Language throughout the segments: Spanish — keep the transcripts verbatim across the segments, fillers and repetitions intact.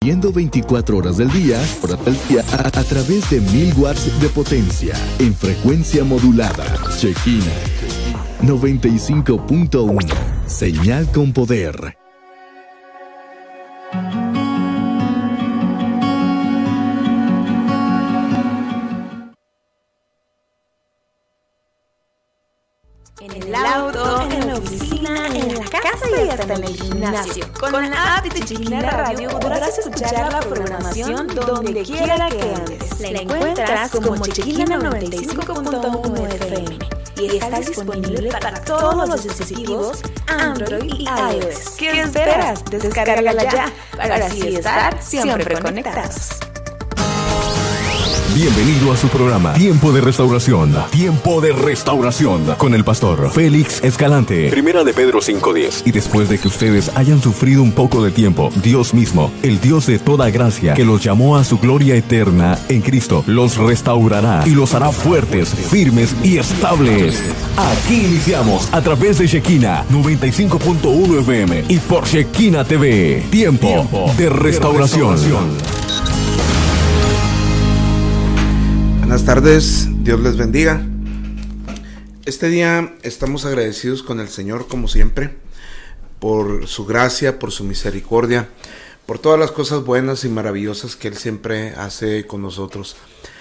Viendo veinticuatro horas del día, horas del día a, a través de mil watts de potencia en frecuencia modulada. Shekina noventa y cinco punto uno. Señal con poder. En el auto, en la oficina, en la casa y hasta en el gimnasio. Con la app de Shekina Radio podrás escuchar la programación donde quiera que andes. La encuentras como Shekina noventa y cinco punto uno F M y está disponible para todos los dispositivos Android y iOS. ¿Qué esperas? Descárgala ya para así estar siempre conectados. Bienvenido a su programa Tiempo de Restauración. Tiempo de Restauración con el pastor Félix Escalante. Primera de Pedro cinco diez. Y después de que ustedes hayan sufrido un poco de tiempo, Dios mismo, el Dios de toda gracia, que los llamó a su gloria eterna en Cristo, los restaurará y los hará fuertes, firmes y estables. Aquí iniciamos a través de Shekina noventa y cinco punto uno F M y por Shekina T V. Tiempo, Tiempo de Restauración. De restauración. Buenas tardes, Dios les bendiga. Este día estamos agradecidos con el Señor como siempre, por su gracia, por su misericordia, por todas las cosas buenas y maravillosas que Él siempre hace con nosotros.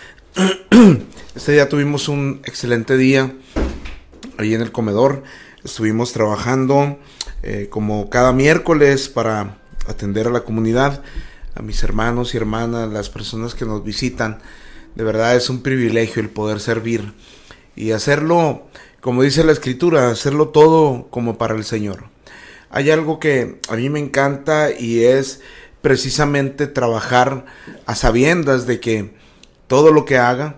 Este día tuvimos un excelente día ahí en el comedor. Estuvimos trabajando eh, como cada miércoles para atender a la comunidad, a mis hermanos y hermanas, las personas que nos visitan. De verdad es un privilegio el poder servir y hacerlo, como dice la Escritura, hacerlo todo como para el Señor. Hay algo que a mí me encanta y es precisamente trabajar a sabiendas de que todo lo que haga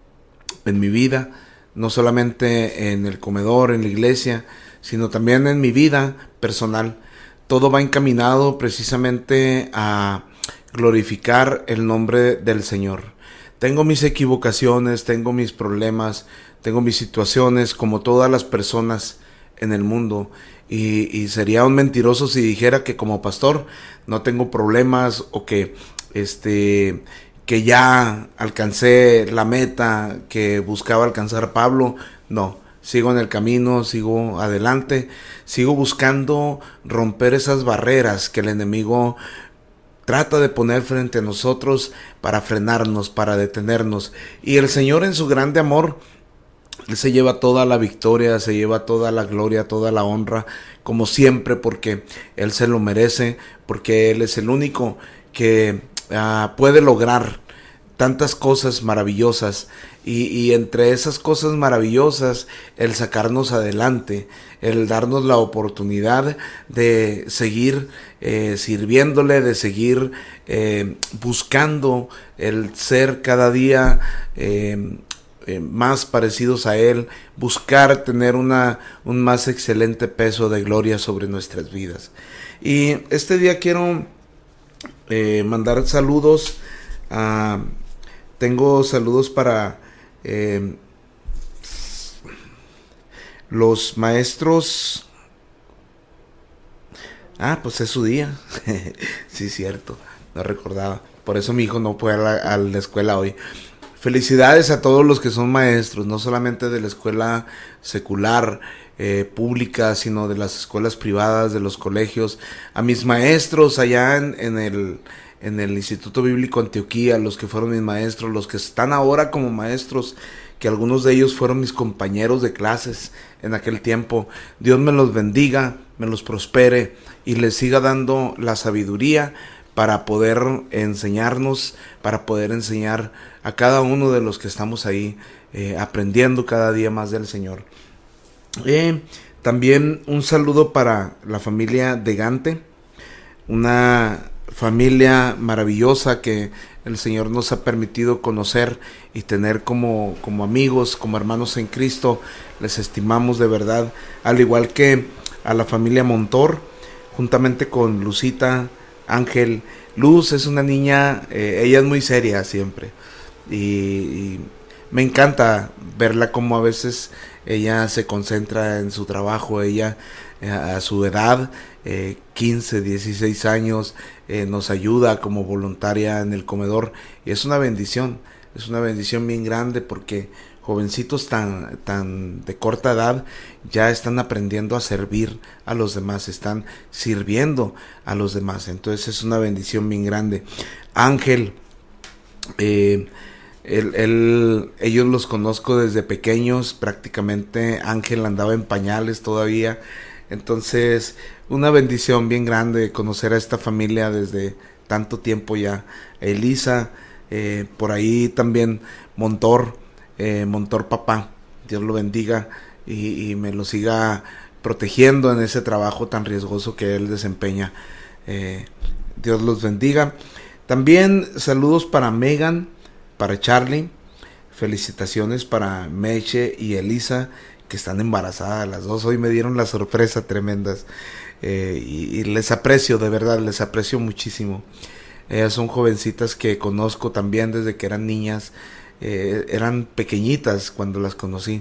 en mi vida, no solamente en el comedor, en la iglesia, sino también en mi vida personal, todo va encaminado precisamente a glorificar el nombre del Señor. Tengo mis equivocaciones, tengo mis problemas, tengo mis situaciones como todas las personas en el mundo y, y sería un mentiroso si dijera que como pastor no tengo problemas o que este que ya alcancé la meta que buscaba alcanzar Pablo. No, sigo en el camino, sigo adelante, sigo buscando romper esas barreras que el enemigo trata de poner frente a nosotros para frenarnos, para detenernos. Y el Señor en su grande amor, Él se lleva toda la victoria, se lleva toda la gloria, toda la honra, como siempre, porque Él se lo merece, porque Él es el único que uh, puede lograr tantas cosas maravillosas. Y, y entre esas cosas maravillosas, el sacarnos adelante, el darnos la oportunidad de seguir eh, sirviéndole, de seguir eh, buscando el ser cada día eh, eh, más parecidos a Él, buscar tener una, un más excelente peso de gloria sobre nuestras vidas. Y este día quiero eh, mandar saludos a... Tengo saludos para eh, los maestros. Ah, pues es su día. Sí, cierto, no recordaba. Por eso mi hijo no fue a la, a la escuela hoy. Felicidades a todos los que son maestros, no solamente de la escuela secular, eh, pública, sino de las escuelas privadas, de los colegios. A mis maestros allá en, en el... en el Instituto Bíblico Antioquía, los que fueron mis maestros, los que están ahora como maestros, que algunos de ellos fueron mis compañeros de clases en aquel tiempo. Dios me los bendiga, me los prospere y les siga dando la sabiduría para poder enseñarnos, para poder enseñar a cada uno de los que estamos ahí eh, aprendiendo cada día más del Señor. Eh, también un saludo para la familia de Gante, una familia maravillosa que el Señor nos ha permitido conocer y tener como, como amigos, como hermanos en Cristo. Les estimamos de verdad, al igual que a la familia Montor, juntamente con Lucita, Ángel. Luz es una niña, eh, ella es muy seria siempre y, y me encanta verla como a veces ella se concentra en su trabajo. Ella eh, a su edad eh, quince, dieciséis años, eh, nos ayuda como voluntaria en el comedor, y es una bendición, es una bendición bien grande, porque jovencitos tan, tan de corta edad ya están aprendiendo a servir a los demás, están sirviendo a los demás, entonces es una bendición bien grande. Ángel, eh, él, él, ellos los conozco desde pequeños, prácticamente Ángel andaba en pañales todavía, entonces una bendición bien grande conocer a esta familia desde tanto tiempo ya. Elisa, eh, por ahí también Montor, eh, Montor papá, Dios lo bendiga y, y me lo siga protegiendo en ese trabajo tan riesgoso que él desempeña. eh, Dios los bendiga. También saludos para Megan, para Charlie, felicitaciones para Meche y Elisa, que están embarazadas las dos. Hoy me dieron la sorpresa tremendas, eh, y, y les aprecio, de verdad, les aprecio muchísimo. Ellas son jovencitas que conozco también desde que eran niñas, eh, eran pequeñitas cuando las conocí,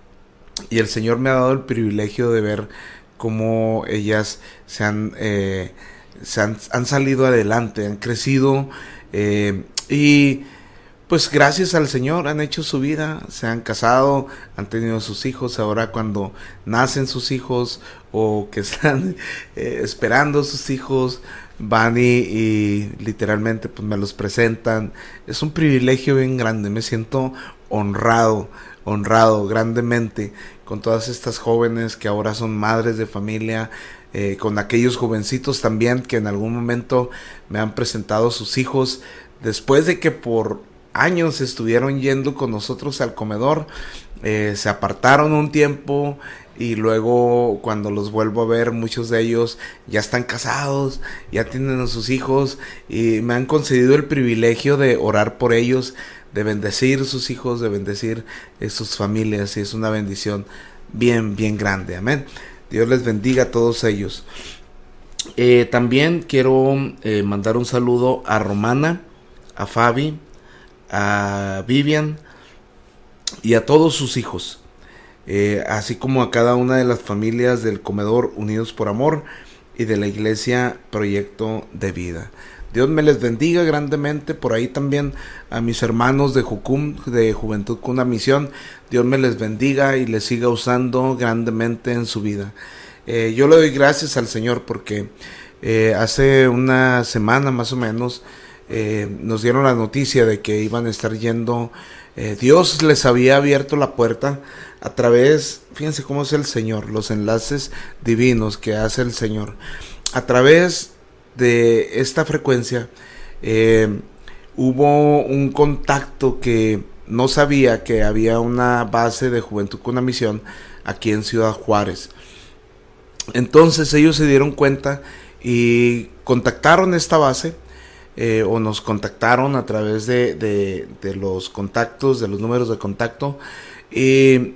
y el Señor me ha dado el privilegio de ver cómo ellas se han, eh, se han, han salido adelante, han crecido, eh, y pues gracias al Señor han hecho su vida, se han casado, han tenido sus hijos. Ahora cuando nacen sus hijos o que están eh, esperando sus hijos, van y, y literalmente pues me los presentan. Es un privilegio bien grande, me siento honrado, honrado grandemente con todas estas jóvenes que ahora son madres de familia, eh, con aquellos jovencitos también que en algún momento me han presentado sus hijos, después de que por años estuvieron yendo con nosotros al comedor, eh, se apartaron un tiempo y luego cuando los vuelvo a ver, muchos de ellos ya están casados, ya tienen a sus hijos, y me han concedido el privilegio de orar por ellos, de bendecir sus hijos, de bendecir eh, sus familias, y es una bendición bien, bien grande. Amén. Dios les bendiga a todos ellos. Eh, también quiero eh, mandar un saludo a Romana, a Fabi, a Vivian y a todos sus hijos, eh, así como a cada una de las familias del comedor Unidos por Amor y de la iglesia Proyecto de Vida. Dios me les bendiga grandemente. Por ahí también a mis hermanos de Jucum, de Juventud con una Misión, Dios me les bendiga y les siga usando grandemente en su vida. Eh, yo le doy gracias al Señor porque eh, hace una semana más o menos Eh, nos dieron la noticia de que iban a estar yendo, eh, Dios les había abierto la puerta a través, fíjense cómo es el Señor, los enlaces divinos que hace el Señor, a través de esta frecuencia, eh, hubo un contacto que no sabía que había una base de Juventud con una Misión aquí en Ciudad Juárez. Entonces ellos se dieron cuenta y contactaron esta base, Eh, o nos contactaron a través de, de, de los contactos, de los números de contacto, y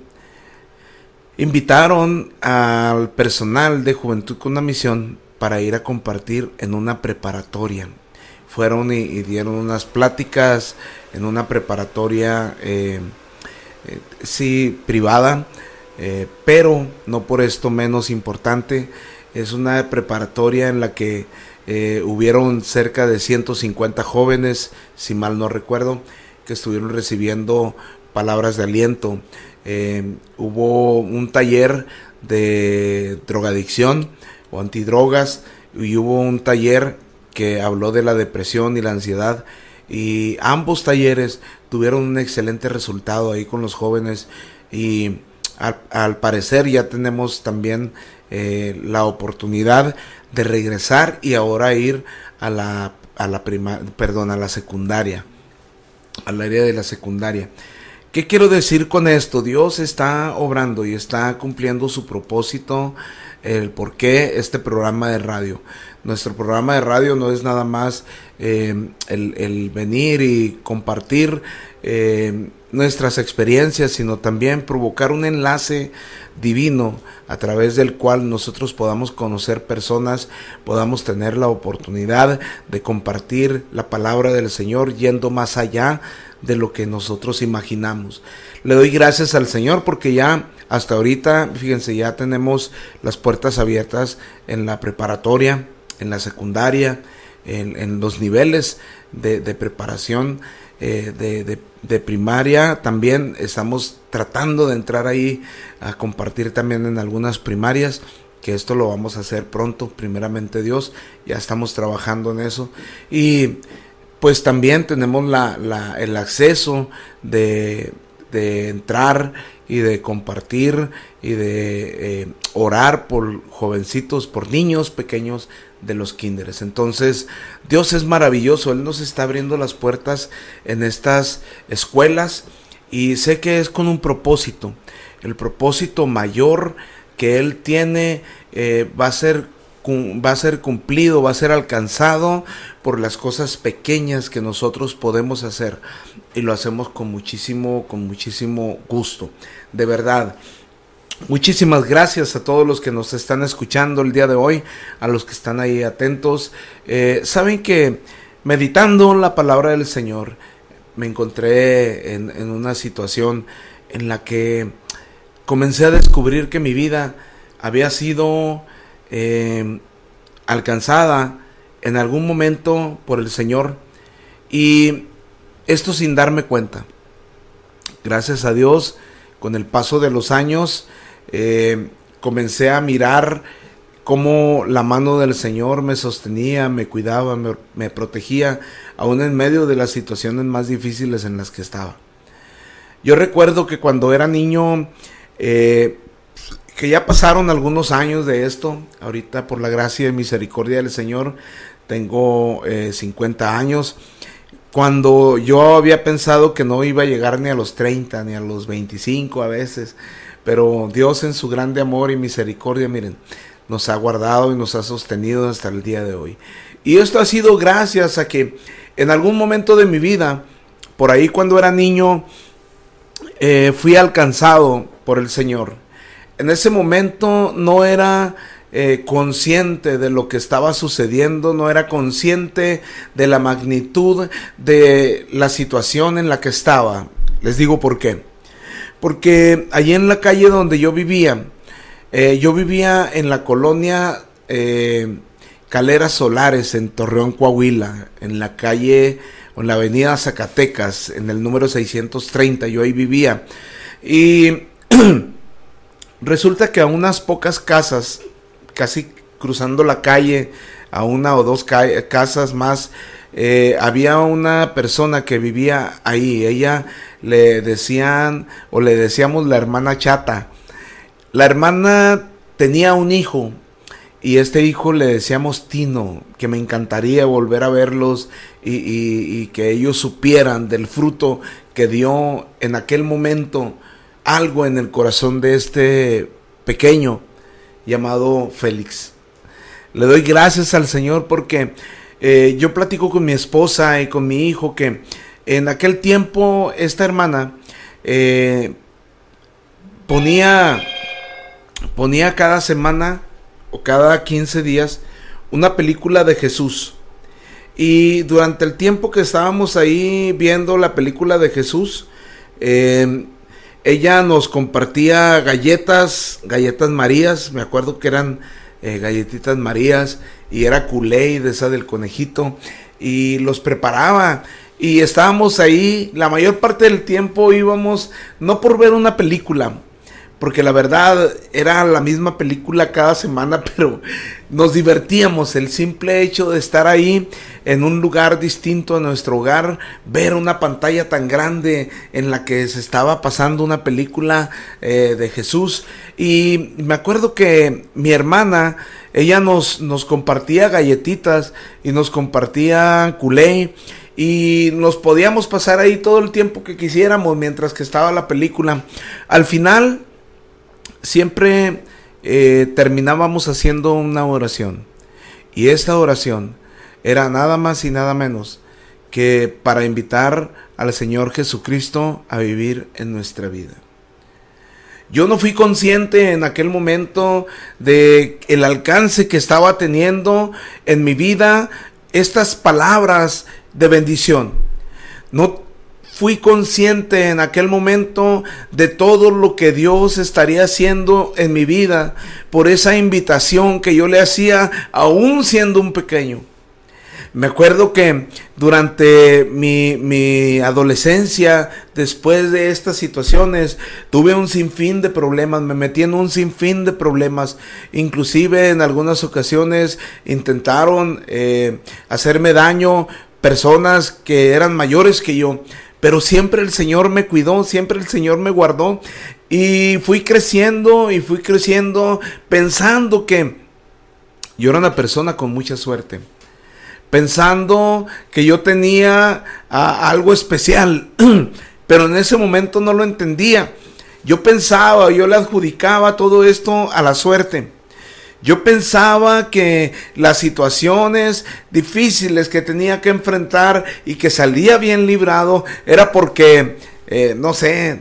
invitaron al personal de Juventud con una Misión para ir a compartir en una preparatoria. Fueron y, y dieron unas pláticas en una preparatoria, eh, eh, sí, privada, eh, pero no por esto menos importante. Es una preparatoria en la que Eh, hubieron cerca de ciento cincuenta jóvenes, si mal no recuerdo, que estuvieron recibiendo palabras de aliento. Eh, hubo un taller de drogadicción o antidrogas, y hubo un taller que habló de la depresión y la ansiedad, y ambos talleres tuvieron un excelente resultado ahí con los jóvenes, y al, al parecer ya tenemos también eh, la oportunidad de regresar y ahora ir a la a la prima, perdón, a la secundaria, al área de la secundaria. ¿Qué quiero decir con esto? Dios está obrando y está cumpliendo su propósito, el por qué este programa de radio. Nuestro programa de radio no es nada más eh, el, el venir y compartir eh, nuestras experiencias, sino también provocar un enlace divino a través del cual nosotros podamos conocer personas, podamos tener la oportunidad de compartir la palabra del Señor yendo más allá de lo que nosotros imaginamos. Le doy gracias al Señor porque ya hasta ahorita, fíjense, ya tenemos las puertas abiertas en la preparatoria, en la secundaria, en, en los niveles de, de preparación eh, de, de, de primaria. También estamos tratando de entrar ahí a compartir también en algunas primarias, que esto lo vamos a hacer pronto, primeramente Dios, ya estamos trabajando en eso. Y pues también tenemos la, la, el acceso de, de entrar y de compartir y de eh, orar por jovencitos, por niños pequeños de los kinderes. Entonces Dios es maravilloso, Él nos está abriendo las puertas en estas escuelas y sé que es con un propósito. El propósito mayor que Él tiene eh, va a ser va a ser cumplido, va a ser alcanzado por las cosas pequeñas que nosotros podemos hacer, y lo hacemos con muchísimo, con muchísimo gusto. De verdad, muchísimas gracias a todos los que nos están escuchando el día de hoy, a los que están ahí atentos. Eh, saben que meditando la palabra del Señor, me encontré en, en una situación en la que comencé a descubrir que mi vida había sido Eh, alcanzada en algún momento por el Señor, y esto sin darme cuenta. Gracias a Dios, con el paso de los años eh, comencé a mirar cómo la mano del Señor me sostenía, me cuidaba, me, me protegía, aún en medio de las situaciones más difíciles en las que estaba. Yo recuerdo que cuando era niño, eh, que ya pasaron algunos años de esto, ahorita por la gracia y misericordia del Señor tengo eh, cincuenta años, cuando yo había pensado que no iba a llegar ni a los treinta, ni a los veinticinco a veces, pero Dios en su grande amor y misericordia, miren, nos ha guardado y nos ha sostenido hasta el día de hoy. Y esto ha sido gracias a que en algún momento de mi vida, por ahí cuando era niño, eh, fui alcanzado por el Señor. En ese momento no era eh, consciente de lo que estaba sucediendo, no era consciente de la magnitud de la situación en la que estaba. Les digo por qué. Porque allí en la calle donde yo vivía, eh, yo vivía en la colonia eh, Caleras Solares, en Torreón, Coahuila, en la calle, o en la avenida Zacatecas, en el número seiscientos treinta, yo ahí vivía. Y resulta que a unas pocas casas, casi cruzando la calle, a una o dos ca- casas más, eh, había una persona que vivía ahí. Ella le decían, o le decíamos la hermana Chata. La hermana tenía un hijo, y este hijo le decíamos Tino, que me encantaría volver a verlos y, y, y que ellos supieran del fruto que dio en aquel momento algo en el corazón de este pequeño llamado Félix. Le doy gracias al Señor porque eh, yo platico con mi esposa y con mi hijo que en aquel tiempo esta hermana eh, ponía, ponía cada semana o cada quince días una película de Jesús. Y durante el tiempo que estábamos ahí viendo la película de Jesús, eh, ella nos compartía galletas, galletas Marías, me acuerdo que eran eh, galletitas Marías, y era Kool-Aid, esa del conejito, y los preparaba, y estábamos ahí, la mayor parte del tiempo íbamos, no por ver una película, porque la verdad era la misma película cada semana, pero nos divertíamos. El simple hecho de estar ahí en un lugar distinto a nuestro hogar, ver una pantalla tan grande en la que se estaba pasando una película eh, de Jesús. Y me acuerdo que mi hermana, ella nos, nos compartía galletitas y nos compartía Kool-Aid, y nos podíamos pasar ahí todo el tiempo que quisiéramos mientras que estaba la película. Al final siempre eh, terminábamos haciendo una oración, y esta oración era nada más y nada menos que para invitar al Señor Jesucristo a vivir en nuestra vida. Yo no fui consciente en aquel momento de el alcance que estaba teniendo en mi vida estas palabras de bendición. No fui consciente en aquel momento de todo lo que Dios estaría haciendo en mi vida por esa invitación que yo le hacía aún siendo un pequeño. Me acuerdo que durante mi, mi adolescencia, después de estas situaciones, tuve un sinfín de problemas, me metí en un sinfín de problemas. Inclusive en algunas ocasiones intentaron eh, hacerme daño personas que eran mayores que yo. Pero siempre el Señor me cuidó, siempre el Señor me guardó. Y fui creciendo y fui creciendo pensando que yo era una persona con mucha suerte. Pensando que yo tenía a, algo especial, pero en ese momento no lo entendía. Yo pensaba, yo le adjudicaba todo esto a la suerte. Yo pensaba que las situaciones difíciles que tenía que enfrentar y que salía bien librado era porque, eh, no sé,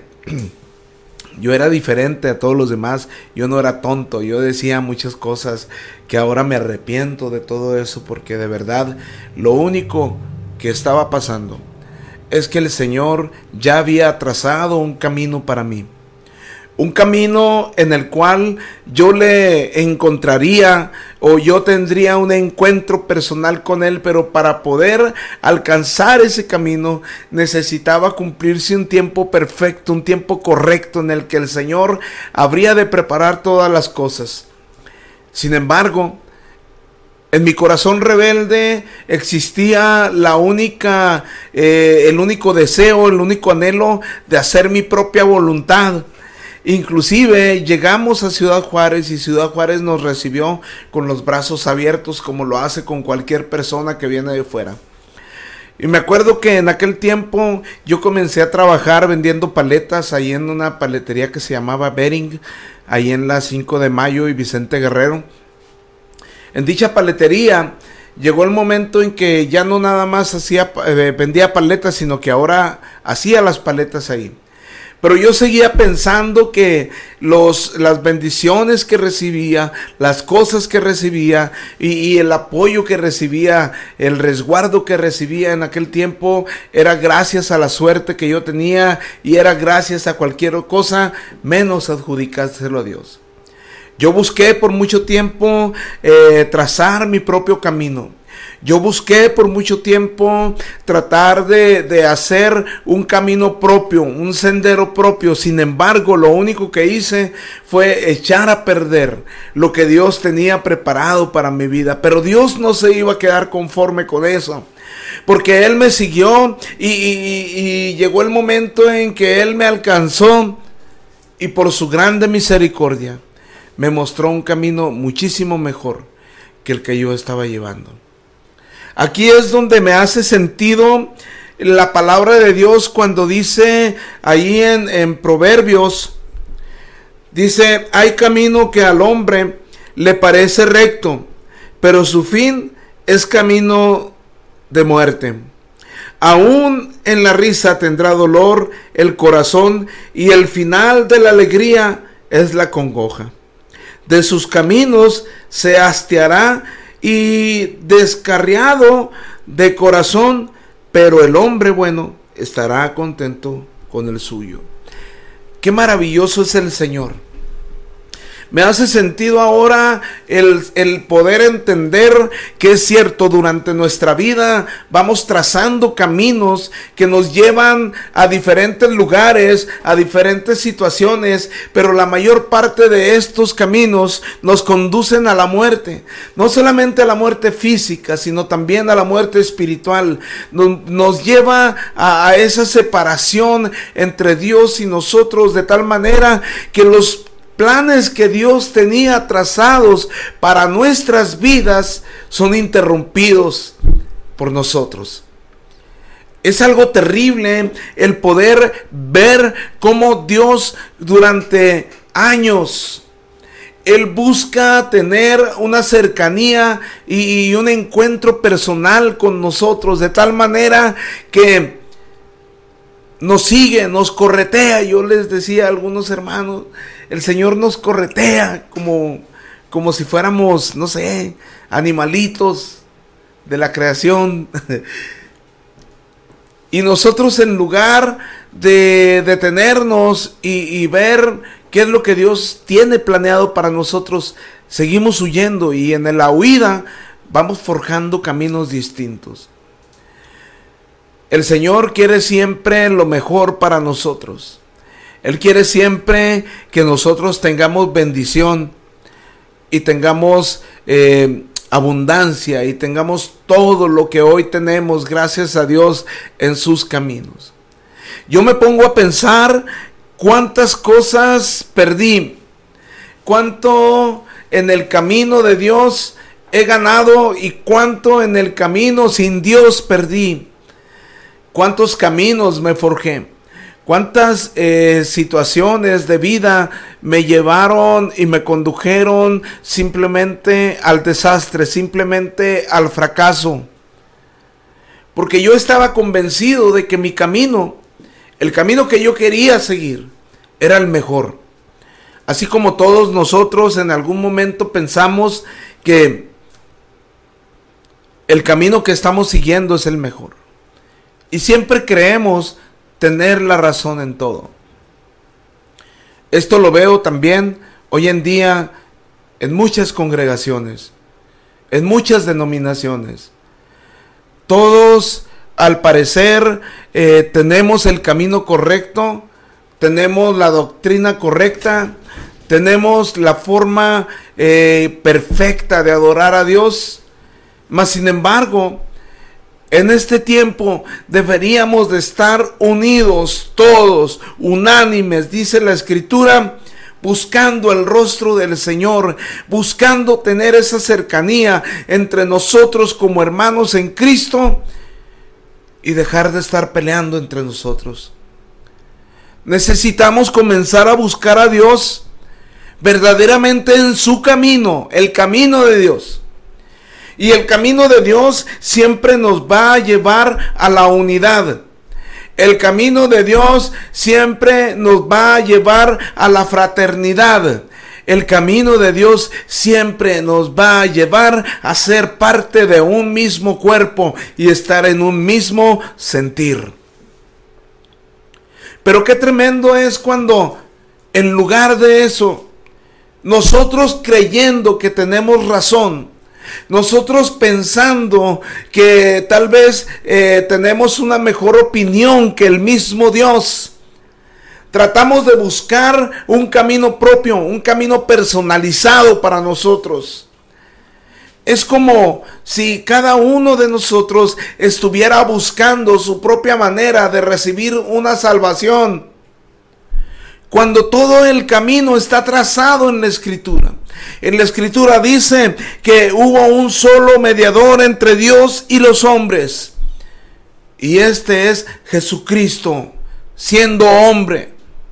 yo era diferente a todos los demás, yo no era tonto, yo decía muchas cosas que ahora me arrepiento de todo eso, porque de verdad lo único que estaba pasando es que el Señor ya había trazado un camino para mí. Un camino en el cual yo le encontraría o yo tendría un encuentro personal con Él, pero para poder alcanzar ese camino necesitaba cumplirse un tiempo perfecto, un tiempo correcto en el que el Señor habría de preparar todas las cosas. Sin embargo, en mi corazón rebelde existía la única, eh, el único deseo, el único anhelo de hacer mi propia voluntad. Inclusive llegamos a Ciudad Juárez y Ciudad Juárez nos recibió con los brazos abiertos como lo hace con cualquier persona que viene de fuera. Y me acuerdo que en aquel tiempo yo comencé a trabajar vendiendo paletas ahí en una paletería que se llamaba Bering, ahí en la cinco de mayo y Vicente Guerrero. En dicha paletería llegó el momento en que ya no nada más hacía, eh, vendía paletas, sino que ahora hacía las paletas ahí. Pero yo seguía pensando que los, las bendiciones que recibía, las cosas que recibía y, y el apoyo que recibía, el resguardo que recibía en aquel tiempo era gracias a la suerte que yo tenía y era gracias a cualquier cosa menos adjudicárselo a Dios. Yo busqué por mucho tiempo eh, trazar mi propio camino. Yo busqué por mucho tiempo tratar de, de hacer un camino propio, un sendero propio. Sin embargo, lo único que hice fue echar a perder lo que Dios tenía preparado para mi vida. Pero Dios no se iba a quedar conforme con eso, porque Él me siguió y, y, y llegó el momento en que Él me alcanzó y por su grande misericordia me mostró un camino muchísimo mejor que el que yo estaba llevando. Aquí es donde me hace sentido la palabra de Dios cuando dice ahí en, en Proverbios, dice: hay camino que al hombre le parece recto, pero su fin es camino de muerte. Aún en la risa tendrá dolor el corazón, y el final de la alegría es la congoja. De sus caminos se hastiará y descarriado de corazón, pero el hombre bueno estará contento con el suyo. Qué maravilloso es el Señor. Me hace sentido ahora el, el poder entender que es cierto, durante nuestra vida vamos trazando caminos que nos llevan a diferentes lugares, a diferentes situaciones, pero la mayor parte de estos caminos nos conducen a la muerte. No solamente a la muerte física, sino también a la muerte espiritual. Nos, nos lleva a, a esa separación entre Dios y nosotros, de tal manera que los planes que Dios tenía trazados para nuestras vidas son interrumpidos por nosotros. Es algo terrible el poder ver cómo Dios durante años Él busca tener una cercanía y, y un encuentro personal con nosotros, de tal manera que nos sigue, nos corretea. Yo les decía a algunos hermanos, el Señor nos corretea como, como si fuéramos, no sé, animalitos de la creación. Y nosotros, en lugar de detenernos y, y ver qué es lo que Dios tiene planeado para nosotros, seguimos huyendo, y en la huida vamos forjando caminos distintos. El Señor quiere siempre lo mejor para nosotros. Él quiere siempre que nosotros tengamos bendición y tengamos eh, abundancia y tengamos todo lo que hoy tenemos, gracias a Dios, en sus caminos. Yo me pongo a pensar cuántas cosas perdí, cuánto en el camino de Dios he ganado y cuánto en el camino sin Dios perdí. Cuántos caminos me forjé, cuántas eh, situaciones de vida me llevaron y me condujeron simplemente al desastre, simplemente al fracaso. Porque yo estaba convencido de que mi camino, el camino que yo quería seguir, era el mejor. Así como todos nosotros en algún momento pensamos que el camino que estamos siguiendo es el mejor. Y siempre creemos tener la razón en todo. Esto lo veo también hoy en día en muchas congregaciones, en muchas denominaciones. Todos, al parecer, eh, tenemos el camino correcto, tenemos la doctrina correcta, tenemos la forma eh, perfecta de adorar a Dios. Mas, sin embargo, en este tiempo deberíamos de estar unidos todos, unánimes, dice la Escritura, buscando el rostro del Señor, buscando tener esa cercanía entre nosotros como hermanos en Cristo y dejar de estar peleando entre nosotros. Necesitamos comenzar a buscar a Dios verdaderamente en su camino, el camino de Dios. Y el camino de Dios siempre nos va a llevar a la unidad. El camino de Dios siempre nos va a llevar a la fraternidad. El camino de Dios siempre nos va a llevar a ser parte de un mismo cuerpo y estar en un mismo sentir. Pero qué tremendo es cuando, en lugar de eso, nosotros creyendo que tenemos razón, nosotros pensando que tal vez eh, tenemos una mejor opinión que el mismo Dios, tratamos de buscar un camino propio, un camino personalizado para nosotros. Es como si cada uno de nosotros estuviera buscando su propia manera de recibir una salvación, cuando todo el camino está trazado en la Escritura. En la Escritura dice que hubo un solo mediador entre Dios y los hombres, y este es Jesucristo, siendo hombre.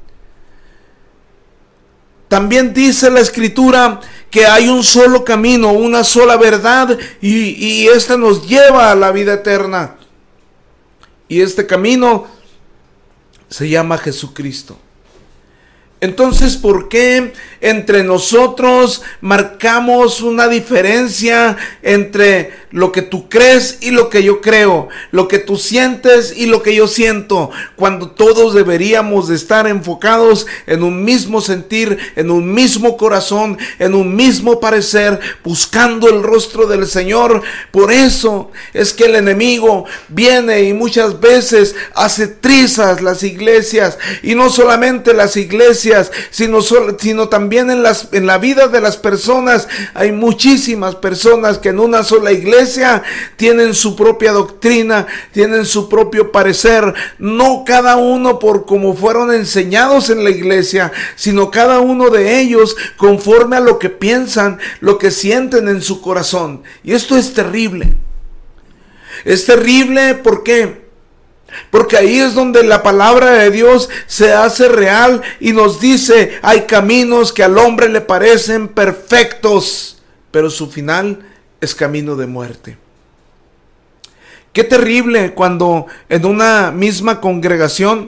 También dice la Escritura que hay un solo camino, una sola verdad, y, y esta nos lleva a la vida eterna. Y este camino se llama Jesucristo. Entonces, ¿por qué entre nosotros marcamos una diferencia entre lo que tú crees y lo que yo creo, lo que tú sientes y lo que yo siento, cuando todos deberíamos de estar enfocados en un mismo sentir, en un mismo corazón, en un mismo parecer, buscando el rostro del Señor? Por eso es que el enemigo viene y muchas veces hace trizas las iglesias, y no solamente las iglesias, Sino, sino también en, las, en la vida de las personas. Hay muchísimas personas que en una sola iglesia tienen su propia doctrina, tienen su propio parecer, no cada uno por como fueron enseñados en la iglesia, sino cada uno de ellos conforme a lo que piensan, lo que sienten en su corazón. Y esto es terrible. Es terrible, ¿por qué? Porque ahí es donde la palabra de Dios se hace real y nos dice: hay caminos que al hombre le parecen perfectos, pero su final es camino de muerte. Qué terrible cuando en una misma congregación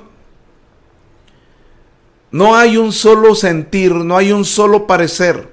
no hay un solo sentir, no hay un solo parecer.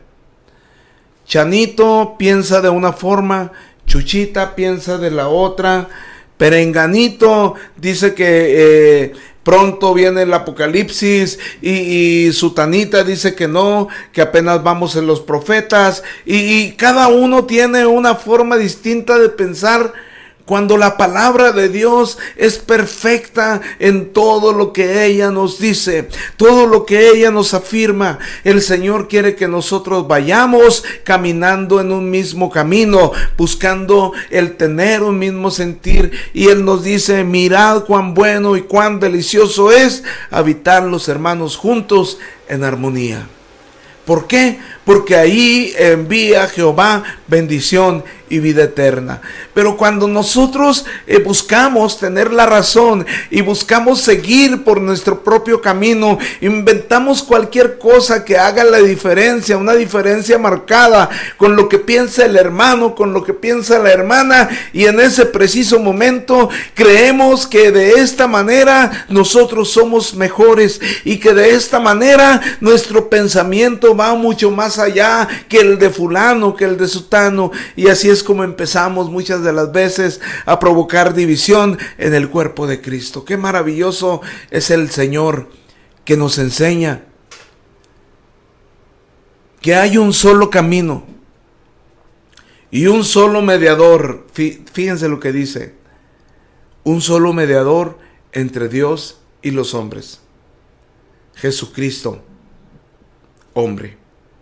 Chanito piensa de una forma, Chuchita piensa de la otra, perenganito dice que eh, pronto viene el apocalipsis, y, y sutanita dice que no, que apenas vamos en los profetas, y, y cada uno tiene una forma distinta de pensar, cuando la palabra de Dios es perfecta en todo lo que ella nos dice, todo lo que ella nos afirma. El Señor quiere que nosotros vayamos caminando en un mismo camino, buscando el tener un mismo sentir, y Él nos dice: mirad cuán bueno y cuán delicioso es habitar los hermanos juntos en armonía. ¿Por qué? Porque ahí envía Jehová bendición y vida eterna. Pero cuando nosotros eh, buscamos tener la razón y buscamos seguir por nuestro propio camino, inventamos cualquier cosa que haga la diferencia, una diferencia marcada con lo que piensa el hermano, con lo que piensa la hermana, y en ese preciso momento creemos que de esta manera nosotros somos mejores, y que de esta manera nuestro pensamiento va mucho más allá que el de fulano, que el de sutano, y así es como empezamos muchas de las veces a provocar división en el cuerpo de Cristo. Qué maravilloso es el Señor, que nos enseña que hay un solo camino y un solo mediador. Fíjense lo que dice: un solo mediador entre Dios y los hombres, Jesucristo, hombre.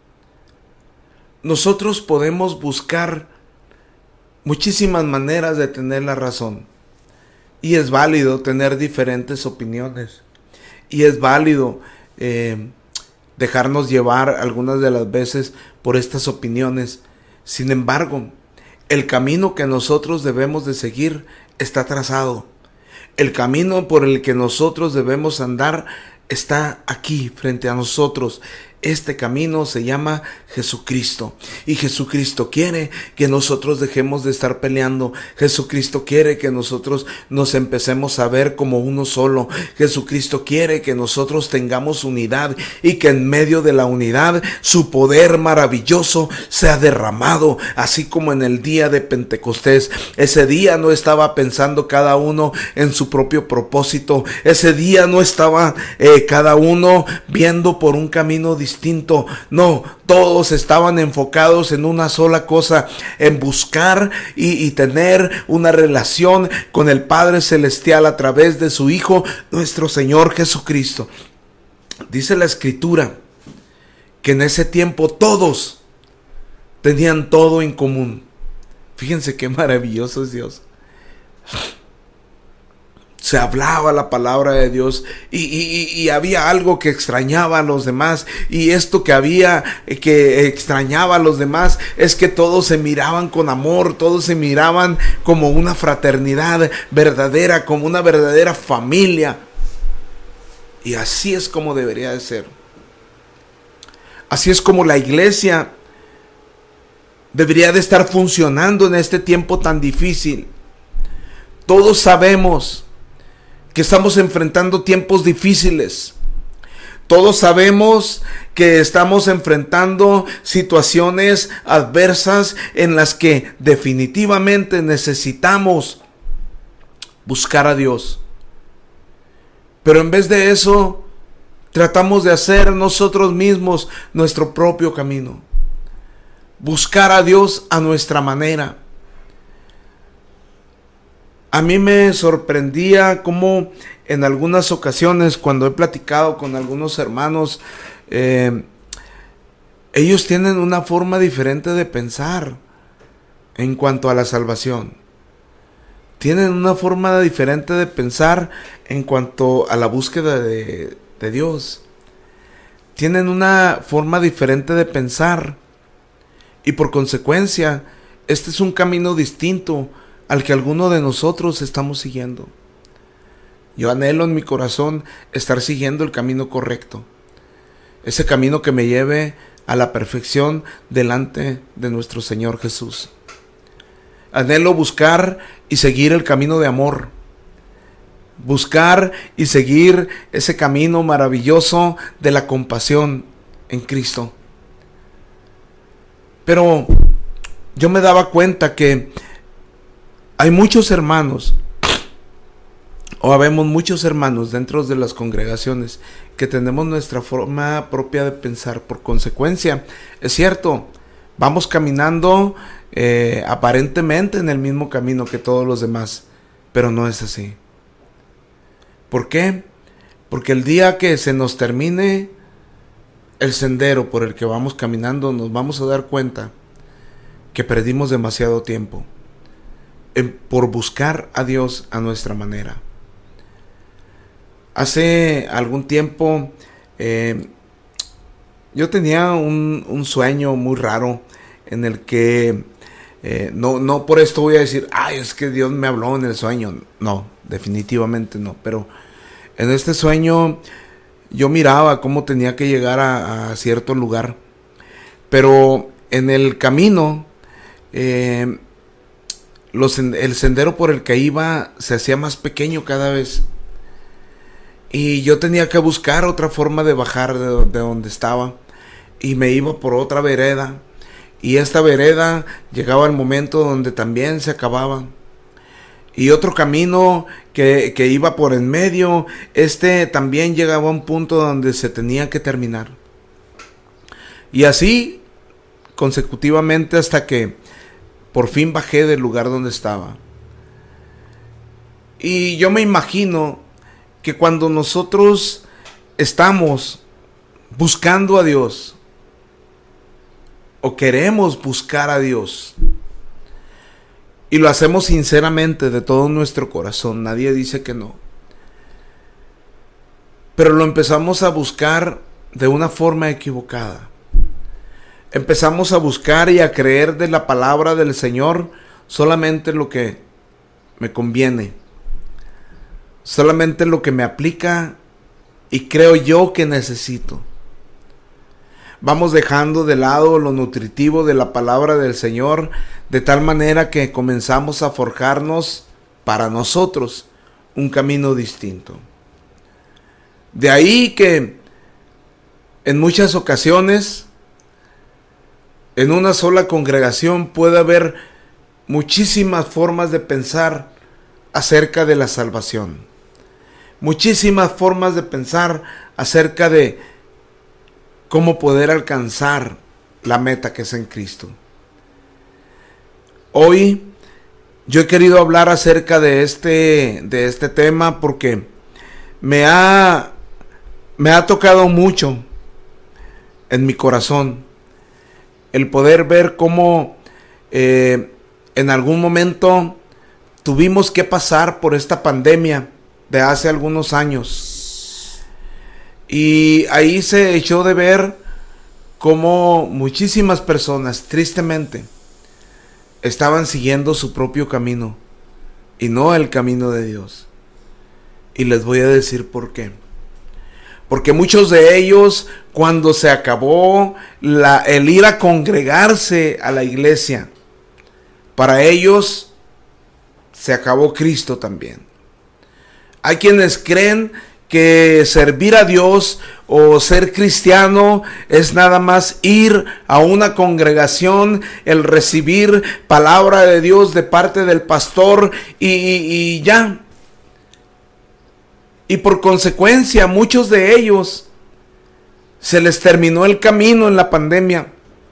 Nosotros podemos buscar muchísimas maneras de tener la razón, y es válido tener diferentes opiniones, y es válido eh, dejarnos llevar algunas de las veces por estas opiniones. Sin embargo, el camino que nosotros debemos de seguir está trazado. El camino por el que nosotros debemos andar está aquí frente a nosotros. Este camino se llama Jesucristo, y Jesucristo quiere que nosotros dejemos de estar peleando. Jesucristo quiere que nosotros nos empecemos a ver como uno solo. Jesucristo quiere que nosotros tengamos unidad, y que en medio de la unidad su poder maravilloso sea derramado, así como en el día de Pentecostés. Ese día no estaba pensando cada uno en su propio propósito. Ese día no estaba eh, cada uno viendo por un camino distinto. distinto. No, todos estaban enfocados en una sola cosa, en buscar y, y tener una relación con el Padre Celestial a través de su Hijo, nuestro Señor Jesucristo. Dice la Escritura que en ese tiempo todos tenían todo en común. Fíjense qué maravilloso es Dios. Se hablaba la palabra de Dios, y, y, y había algo que extrañaba a los demás, y esto que había que extrañaba a los demás es que todos se miraban con amor, todos se miraban como una fraternidad verdadera, como una verdadera familia. Y así es como debería de ser. Así es como la iglesia debería de estar funcionando en este tiempo tan difícil. Todos sabemos que estamos enfrentando tiempos difíciles. Todos sabemos que estamos enfrentando situaciones adversas en las que definitivamente necesitamos buscar a Dios. Pero en vez de eso, tratamos de hacer nosotros mismos nuestro propio camino. Buscar a Dios a nuestra manera. A mí me sorprendía cómo en algunas ocasiones, cuando he platicado con algunos hermanos, eh, ellos tienen una forma diferente de pensar en cuanto a la salvación. Tienen una forma diferente de pensar en cuanto a la búsqueda de, de Dios. Tienen una forma diferente de pensar, y por consecuencia, este es un camino distinto al que alguno de nosotros estamos siguiendo. Yo anhelo en mi corazón estar siguiendo el camino correcto, ese camino que me lleve a la perfección delante de nuestro Señor Jesús. Anhelo buscar y seguir el camino de amor, buscar y seguir ese camino maravilloso de la compasión en Cristo. Pero yo me daba cuenta que hay muchos hermanos o habemos muchos hermanos dentro de las congregaciones que tenemos nuestra forma propia de pensar. Por consecuencia, es cierto, vamos caminando eh, aparentemente en el mismo camino que todos los demás, pero no es así. ¿Por qué? Porque el día que se nos termine el sendero por el que vamos caminando, nos vamos a dar cuenta que perdimos demasiado tiempo en, por buscar a Dios a nuestra manera. Hace algún tiempo eh, yo tenía un, un sueño muy raro en el que eh, no, no por esto voy a decir, ay, es que Dios me habló en el sueño. No, definitivamente no. Pero en este sueño yo miraba cómo tenía que llegar a, a cierto lugar. Pero en el camino, eh, los, el sendero por el que iba se hacía más pequeño cada vez. Y yo tenía que buscar otra forma de bajar de, de donde estaba. Y me iba por otra vereda. Y esta vereda llegaba al momento donde también se acababa. Y otro camino que, que iba por en medio, este también llegaba a un punto donde se tenía que terminar. Y así consecutivamente hasta que por fin bajé del lugar donde estaba. Y yo me imagino que cuando nosotros estamos buscando a Dios o queremos buscar a Dios y lo hacemos sinceramente de todo nuestro corazón, nadie dice que no, pero lo empezamos a buscar de una forma equivocada, empezamos a buscar y a creer de la palabra del Señor solamente lo que me conviene, solamente lo que me aplica y creo yo que necesito. Vamos dejando de lado lo nutritivo de la palabra del Señor, de tal manera que comenzamos a forjarnos para nosotros un camino distinto. De ahí que en muchas ocasiones, en una sola congregación puede haber muchísimas formas de pensar acerca de la salvación. Muchísimas formas de pensar acerca de cómo poder alcanzar la meta que es en Cristo. Hoy yo he querido hablar acerca de este, de este tema porque me ha, me ha tocado mucho en mi corazón el poder ver cómo eh, en algún momento tuvimos que pasar por esta pandemia de hace algunos años. Y ahí se echó de ver cómo muchísimas personas, tristemente, estaban siguiendo su propio camino y no el camino de Dios. Y les voy a decir por qué. Porque muchos de ellos, cuando se acabó la, el ir a congregarse a la iglesia, para ellos se acabó Cristo también. Hay quienes creen que servir a Dios o ser cristiano es nada más ir a una congregación, el recibir palabra de Dios de parte del pastor y, y, y ya. Y por consecuencia, muchos de ellos se les terminó el camino en la pandemia.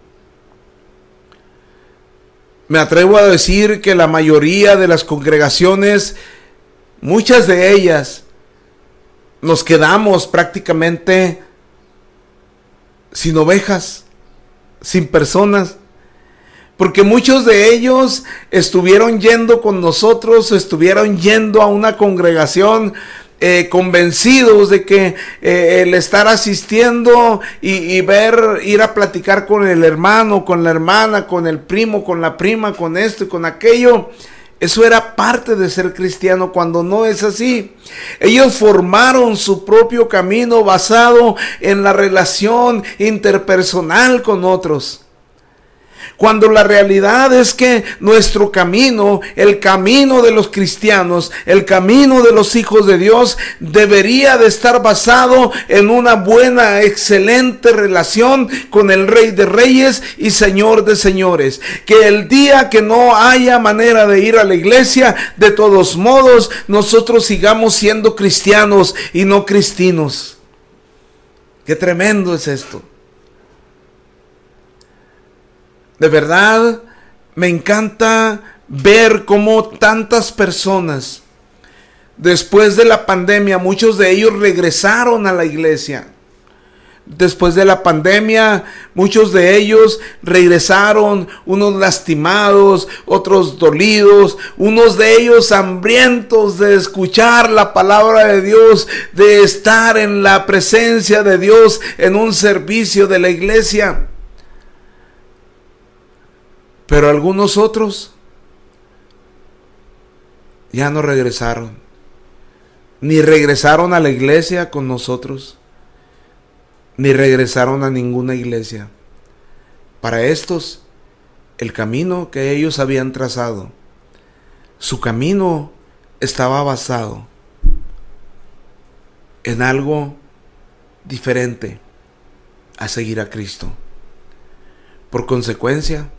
Me atrevo a decir que la mayoría de las congregaciones, muchas de ellas, nos quedamos prácticamente sin ovejas, sin personas, porque muchos de ellos estuvieron yendo con nosotros, estuvieron yendo a una congregación eh, convencidos de que eh, el estar asistiendo y, y ver, ir a platicar con el hermano, con la hermana, con el primo, con la prima, con esto y con aquello, eso era parte de ser cristiano, cuando no es así. Ellos formaron su propio camino basado en la relación interpersonal con otros. cuando la realidad es que nuestro camino, el camino de los cristianos, el camino de los hijos de Dios, debería de estar basado en una buena, excelente relación con el Rey de Reyes y Señor de Señores. Que el día que no haya manera de ir a la iglesia, de todos modos, nosotros sigamos siendo cristianos y no cristinos. Qué tremendo es esto. De verdad, me encanta ver cómo tantas personas, después de la pandemia, muchos de ellos regresaron a la iglesia. Después de la pandemia, muchos de ellos regresaron, unos lastimados, otros dolidos, unos de ellos hambrientos de escuchar la palabra de Dios, de estar en la presencia de Dios en un servicio de la iglesia. Pero algunos otros ya no regresaron, ni regresaron a la iglesia con nosotros, ni regresaron a ninguna iglesia. Para estos, el camino que ellos habían trazado, su camino estaba basado en algo diferente a seguir a Cristo. Por consecuencia,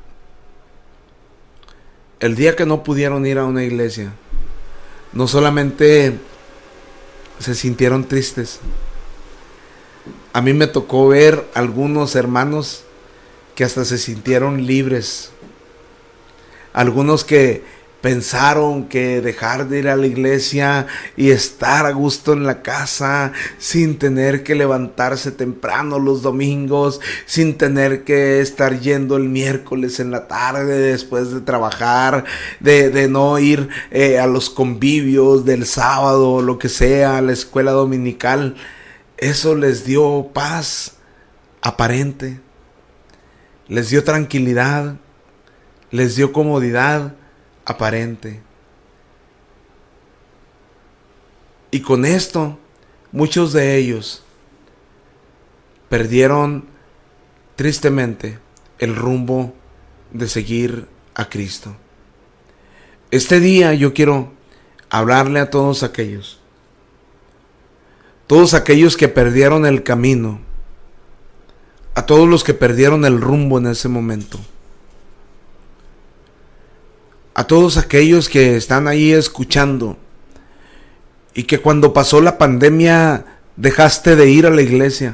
el día que no pudieron ir a una iglesia, no solamente se sintieron tristes. A mí me tocó ver algunos hermanos que hasta se sintieron libres. Algunos que pensaron que dejar de ir a la iglesia y estar a gusto en la casa, sin tener que levantarse temprano los domingos, sin tener que estar yendo el miércoles en la tarde después de trabajar, de, de no ir eh, a los convivios del sábado, lo que sea, a la escuela dominical. Eso les dio paz aparente, les dio tranquilidad, les dio comodidad aparente. Y con esto, muchos de ellos perdieron tristemente el rumbo de seguir a Cristo. Este día yo quiero hablarle a todos aquellos Todos aquellos que perdieron el camino, a todos los que perdieron el rumbo en ese momento, a todos aquellos que están ahí escuchando y que cuando pasó la pandemia dejaste de ir a la iglesia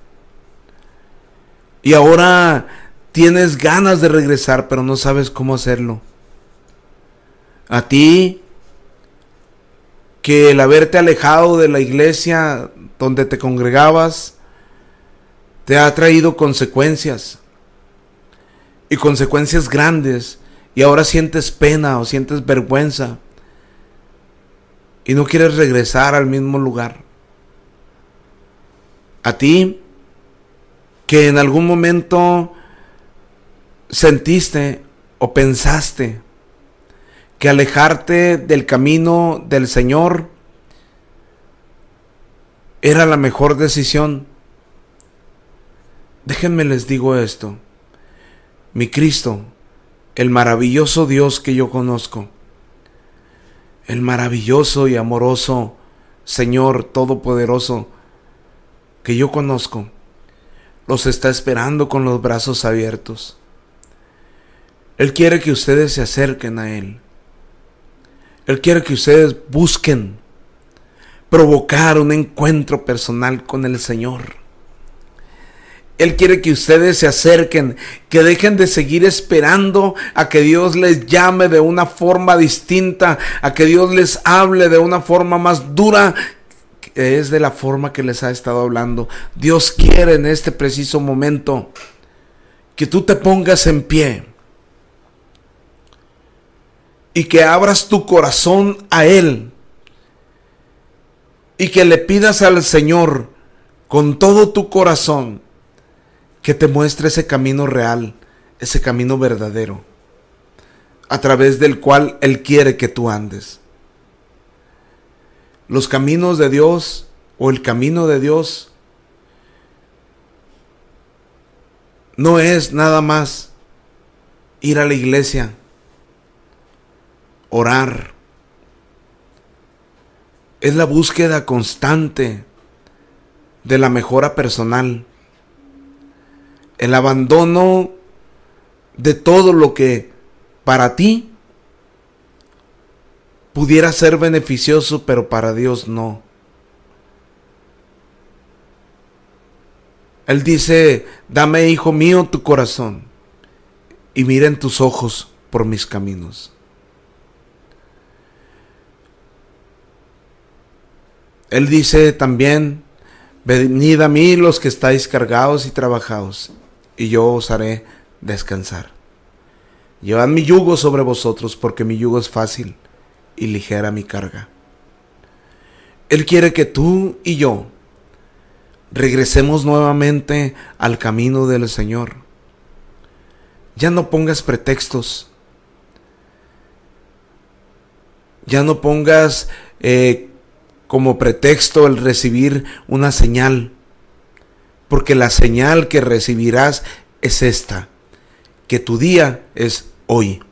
y ahora tienes ganas de regresar pero no sabes cómo hacerlo. A ti que el haberte alejado de la iglesia donde te congregabas te ha traído consecuencias, y consecuencias grandes, y ahora sientes pena o sientes vergüenza y no quieres regresar al mismo lugar. A ti que en algún momento sentiste o pensaste que alejarte del camino del Señor era la mejor decisión. Déjenme les digo esto. Mi Cristo, el maravilloso Dios que yo conozco, el maravilloso y amoroso Señor Todopoderoso que yo conozco, los está esperando con los brazos abiertos. Él quiere que ustedes se acerquen a Él. Él quiere que ustedes busquen provocar un encuentro personal con el Señor. Él quiere que ustedes se acerquen, que dejen de seguir esperando a que Dios les llame de una forma distinta, a que Dios les hable de una forma más dura, que es de la forma que les ha estado hablando. Dios quiere en este preciso momento que tú te pongas en pie y que abras tu corazón a Él y que le pidas al Señor con todo tu corazón que te muestre ese camino real, ese camino verdadero, a través del cual Él quiere que tú andes. Los caminos de Dios o el camino de Dios no es nada más ir a la iglesia, orar. Es la búsqueda constante de la mejora personal. El abandono de todo lo que para ti pudiera ser beneficioso, pero para Dios no. Él dice: dame, hijo mío, tu corazón, y miren tus ojos por mis caminos. Él dice también: venid a mí los que estáis cargados y trabajados, y yo os haré descansar. Llevad mi yugo sobre vosotros, porque mi yugo es fácil y ligera mi carga. Él quiere que tú y yo regresemos nuevamente al camino del Señor. Ya no pongas pretextos. Ya no pongas eh, como pretexto el recibir una señal, porque la señal que recibirás es esta: que tu día es hoy.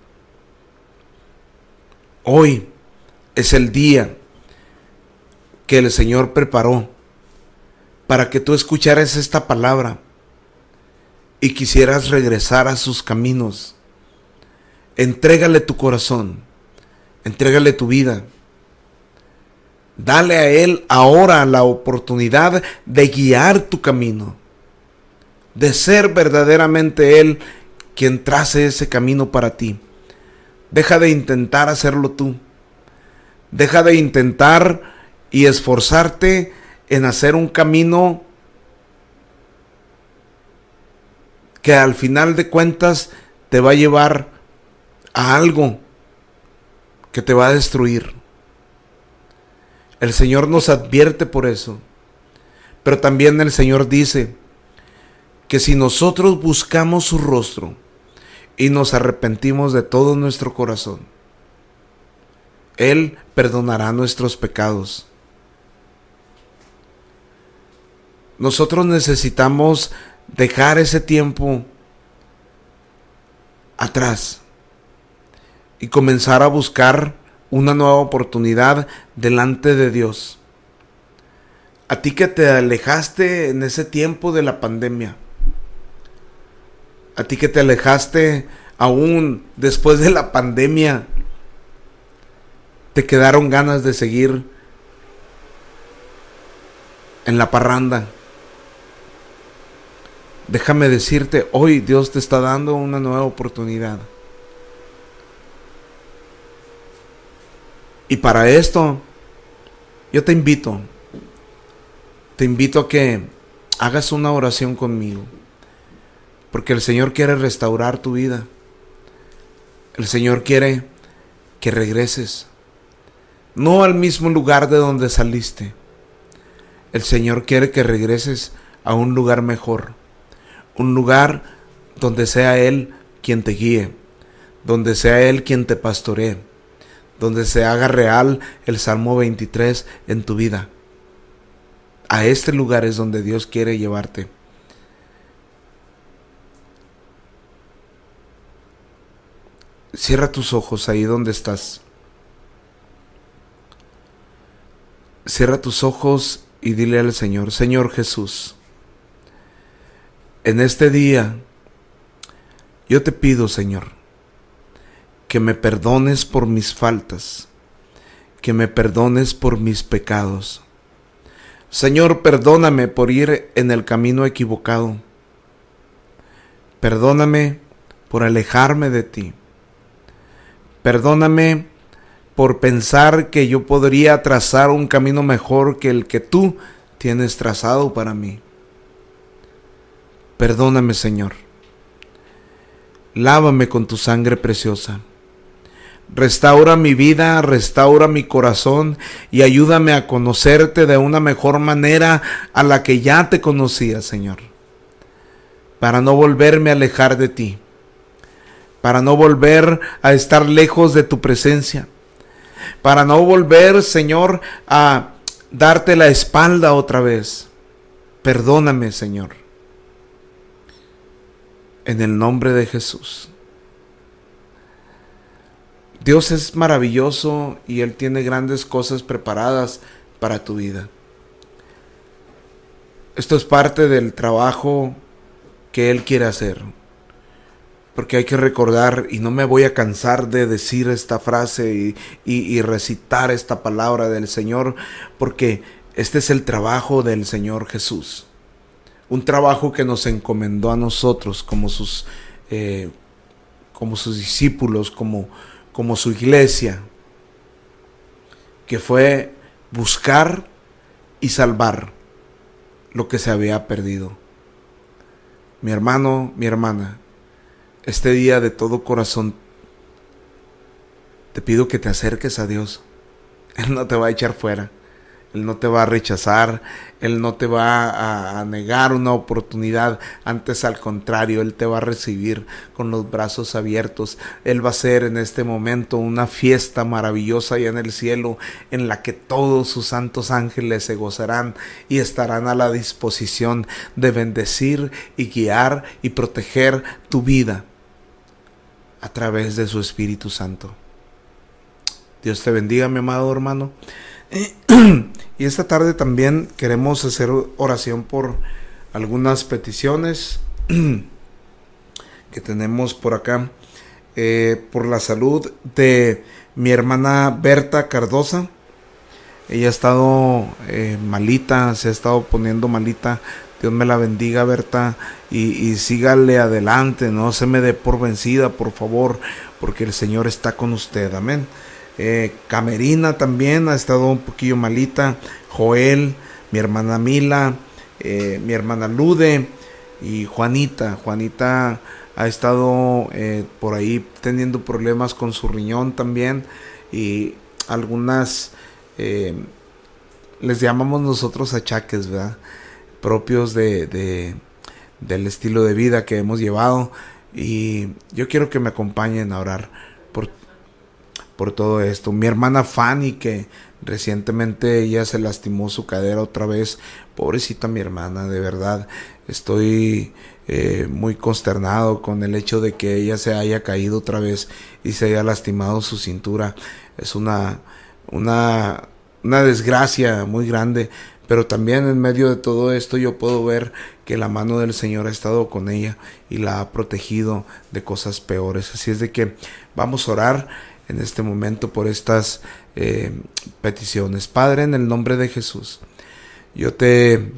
Hoy es el día que el Señor preparó para que tú escucharas esta palabra y quisieras regresar a sus caminos. Entrégale tu corazón, entrégale tu vida. Dale a Él ahora la oportunidad de guiar tu camino, de ser verdaderamente Él quien trace ese camino para ti. Deja de intentar hacerlo tú. Deja de intentar y esforzarte en hacer un camino que al final de cuentas te va a llevar a algo que te va a destruir. El Señor nos advierte por eso. Pero también el Señor dice que si nosotros buscamos su rostro y nos arrepentimos de todo nuestro corazón, Él perdonará nuestros pecados. Nosotros necesitamos dejar ese tiempo atrás y comenzar a buscar una nueva oportunidad delante de Dios. A ti que te alejaste en ese tiempo de la pandemia, a ti que te alejaste aún después de la pandemia, te quedaron ganas de seguir en la parranda. Déjame decirte, hoy Dios te está dando una nueva oportunidad. Y para esto, yo te invito, te invito a que hagas una oración conmigo, porque el Señor quiere restaurar tu vida. El Señor quiere que regreses, no al mismo lugar de donde saliste. El Señor quiere que regreses a un lugar mejor, un lugar donde sea Él quien te guíe, donde sea Él quien te pastoree, donde se haga real el Salmo veintitrés en tu vida. A este lugar es donde Dios quiere llevarte. Cierra tus ojos ahí donde estás. Cierra tus ojos y dile al Señor: Señor Jesús, en este día yo te pido, Señor, que me perdones por mis faltas, que me perdones por mis pecados. Señor, perdóname por ir en el camino equivocado. Perdóname por alejarme de ti. Perdóname por pensar que yo podría trazar un camino mejor que el que tú tienes trazado para mí. Perdóname, Señor. Lávame con tu sangre preciosa. Restaura mi vida, restaura mi corazón y ayúdame a conocerte de una mejor manera a la que ya te conocía, Señor. Para no volverme a alejar de ti. Para no volver a estar lejos de tu presencia. Para no volver, Señor, a darte la espalda otra vez. Perdóname, Señor. En el nombre de Jesús. Dios es maravilloso y Él tiene grandes cosas preparadas para tu vida. Esto es parte del trabajo que Él quiere hacer. Porque hay que recordar, y no me voy a cansar de decir esta frase y, y, y recitar esta palabra del Señor, porque este es el trabajo del Señor Jesús. Un trabajo que nos encomendó a nosotros como sus, eh, como sus discípulos, como, como su iglesia, que fue buscar y salvar lo que se había perdido. Mi hermano, mi hermana, este día de todo corazón te pido que te acerques a Dios. Él no te va a echar fuera. Él no te va a rechazar. Él no te va a, a negar una oportunidad. Antes, al contrario, Él te va a recibir con los brazos abiertos. Él va a hacer en este momento una fiesta maravillosa allá en el cielo, en la que todos sus santos ángeles se gozarán y estarán a la disposición de bendecir y guiar y proteger tu vida a través de su Espíritu Santo. Dios te bendiga, mi amado hermano. Y esta tarde también queremos hacer oración por algunas peticiones que tenemos por acá. Eh, por la salud de mi hermana Berta Cardosa. Ella ha estado eh, malita, se ha estado poniendo malita. Dios me la bendiga, Berta, y, y sígale adelante, no se me dé por vencida, por favor, porque el Señor está con usted, amén. Eh, Camerina también ha estado un poquillo malita, Joel, mi hermana Mila, eh, mi hermana Lude y Juanita. Juanita ha estado eh, por ahí teniendo problemas con su riñón también, y algunas, eh, les llamamos nosotros achaques, ¿verdad?, propios de, de del estilo de vida que hemos llevado, y yo quiero que me acompañen a orar por, por todo esto. Mi hermana Fanny, que recientemente ella se lastimó su cadera otra vez, pobrecita mi hermana, de verdad estoy eh, muy consternado con el hecho de que ella se haya caído otra vez y se haya lastimado su cintura. Es una una una desgracia muy grande. Pero también en medio de todo esto yo puedo ver que la mano del Señor ha estado con ella y la ha protegido de cosas peores. Así es de que vamos a orar en este momento por estas eh, peticiones. Padre, en el nombre de Jesús, yo te,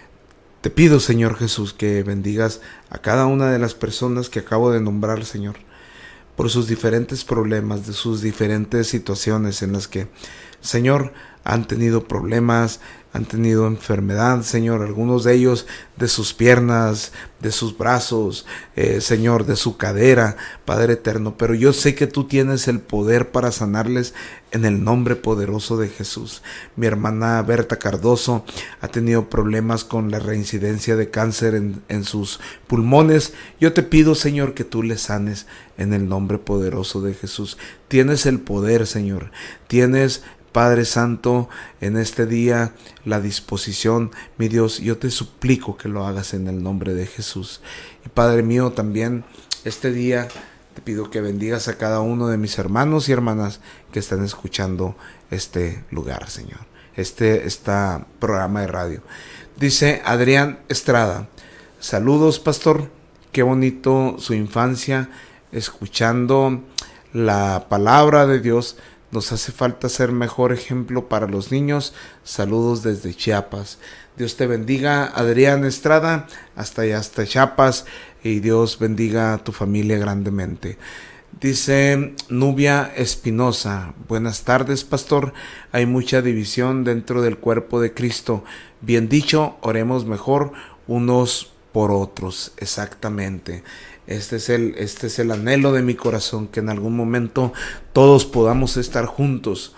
te pido, Señor Jesús, que bendigas a cada una de las personas que acabo de nombrar, Señor, por sus diferentes problemas, de sus diferentes situaciones en las que, Señor, han tenido problemas, han tenido enfermedad, Señor, algunos de ellos de sus piernas, de sus brazos, eh, Señor, de su cadera, Padre eterno, pero yo sé que tú tienes el poder para sanarles en el nombre poderoso de Jesús. Mi hermana Berta Cardoso ha tenido problemas con la reincidencia de cáncer en, en sus pulmones. Yo te pido, Señor, que tú le sanes en el nombre poderoso de Jesús. Tienes el poder, Señor, tienes, Padre Santo, en este día la disposición, mi Dios, yo te suplico que lo hagas en el nombre de Jesús. Y Padre mío, también este día te pido que bendigas a cada uno de mis hermanos y hermanas que están escuchando este lugar, Señor, este, este programa de radio. Dice Adrián Estrada: saludos, pastor, qué bonito su infancia escuchando la palabra de Dios. Nos hace falta ser mejor ejemplo para los niños. Saludos desde Chiapas. Dios te bendiga, Adrián Estrada, hasta allá, hasta Chiapas, y Dios bendiga a tu familia grandemente. Dice Nubia Espinosa: buenas tardes, pastor. Hay mucha división dentro del cuerpo de Cristo. Bien dicho, oremos mejor unos por otros. Exactamente. Este es el, este es el anhelo de mi corazón, que en algún momento todos podamos estar juntos,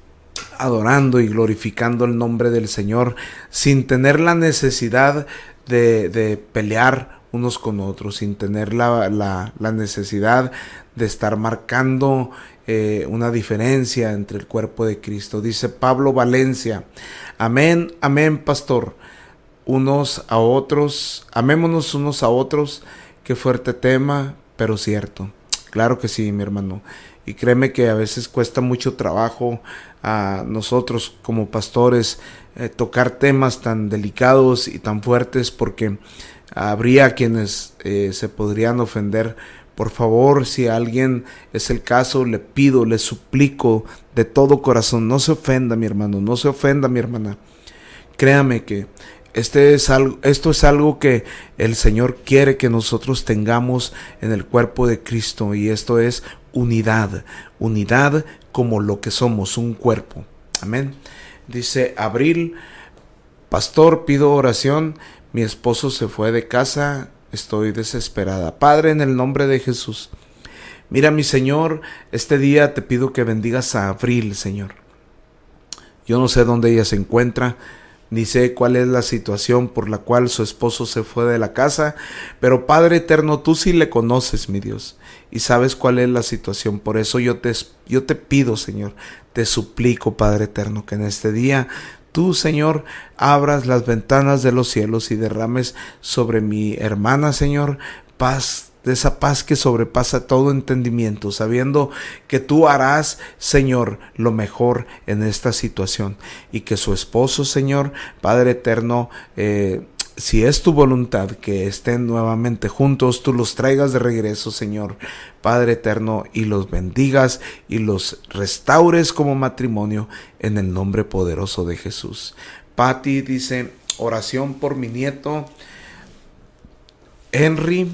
adorando y glorificando el nombre del Señor, sin tener la necesidad de, de pelear unos con otros, sin tener la, la, la necesidad de estar marcando eh, una diferencia entre el cuerpo de Cristo. Dice Pablo Valencia: amén, amén, pastor. Unos a otros, amémonos unos a otros. Qué fuerte tema, pero cierto. Claro que sí, mi hermano. Y créeme que a veces cuesta mucho trabajo a nosotros como pastores eh, tocar temas tan delicados y tan fuertes, porque habría quienes eh, se podrían ofender. Por favor, si alguien es el caso, le pido, le suplico de todo corazón, no se ofenda mi hermano, no se ofenda mi hermana. Créame que este es algo, esto es algo que el Señor quiere que nosotros tengamos en el cuerpo de Cristo, y esto es unidad, unidad como lo que somos, un cuerpo. Amén. Dice Abril: pastor, pido oración, mi esposo se fue de casa, estoy desesperada. Padre, en el nombre de Jesús, mira mi Señor, este día te pido que bendigas a Abril, Señor. Yo no sé dónde ella se encuentra, ni sé cuál es la situación por la cual su esposo se fue de la casa, pero Padre eterno, tú sí le conoces, mi Dios, y sabes cuál es la situación. Por eso yo te, yo te pido, Señor, te suplico, Padre eterno, que en este día tú, Señor, abras las ventanas de los cielos y derrames sobre mi hermana, Señor, paz, de esa paz que sobrepasa todo entendimiento, sabiendo que tú harás, Señor, lo mejor en esta situación, y que su esposo, Señor, Padre eterno, eh, si es tu voluntad que estén nuevamente juntos, tú los traigas de regreso, Señor, Padre eterno, y los bendigas y los restaures como matrimonio en el nombre poderoso de Jesús. Patti dice: oración por mi nieto Henry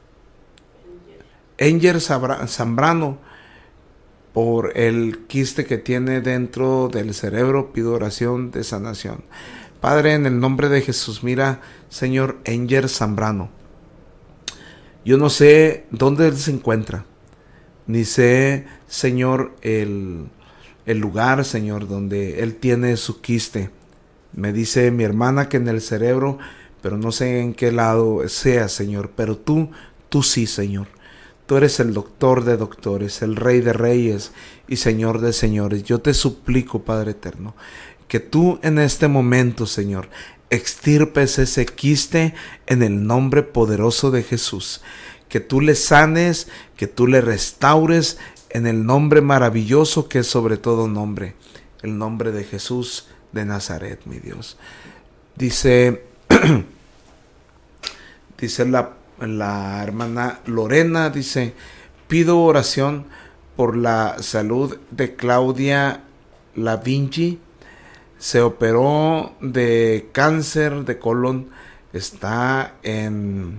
Enger Zambrano, por el quiste que tiene dentro del cerebro, pido oración de sanación. Padre, en el nombre de Jesús, mira, Señor, Enger Zambrano, yo no sé dónde él se encuentra, ni sé, Señor, el, el lugar, Señor, donde él tiene su quiste. Me dice mi hermana que en el cerebro, pero no sé en qué lado sea, Señor, pero tú, tú sí, Señor. Tú eres el doctor de doctores, el Rey de reyes y Señor de señores. Yo te suplico, Padre eterno, que tú en este momento, Señor, extirpes ese quiste en el nombre poderoso de Jesús. Que tú le sanes, que tú le restaures en el nombre maravilloso que es sobre todo nombre, el nombre de Jesús de Nazaret, mi Dios. Dice, dice la La hermana Lorena, dice: pido oración por la salud de Claudia Lavinci. Se operó de cáncer de colon. Está en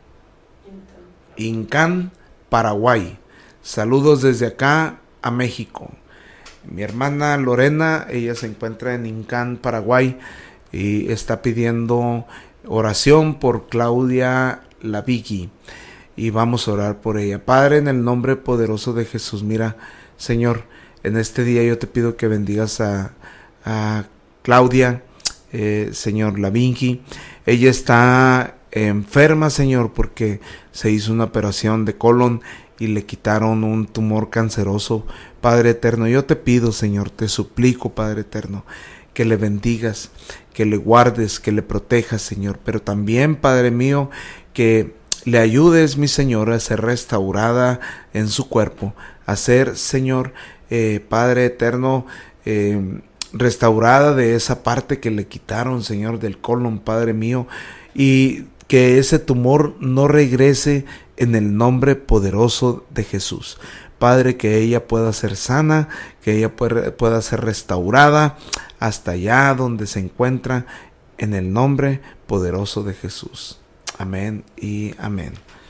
Incán, Paraguay. Saludos desde acá a México. Mi hermana Lorena, ella se encuentra en Incán, Paraguay, y está pidiendo oración por Claudia la Vicky, y vamos a orar por ella. Padre, en el nombre poderoso de Jesús, mira, Señor, en este día yo te pido que bendigas a, a Claudia, eh, Señor, la Vicky. Ella está enferma, Señor, porque se hizo una operación de colon y le quitaron un tumor canceroso. Padre eterno, yo te pido, Señor, te suplico, Padre eterno, que le bendigas, que le guardes, que le protejas, Señor, pero también, Padre mío, que le ayudes, mi Señor, a ser restaurada en su cuerpo, a ser, Señor, eh, Padre eterno, eh, restaurada de esa parte que le quitaron, Señor, del colon, Padre mío, y que ese tumor no regrese en el nombre poderoso de Jesús. Padre, que ella pueda ser sana, que ella pueda, pueda ser restaurada hasta allá donde se encuentra, en el nombre poderoso de Jesús. Amén y amén.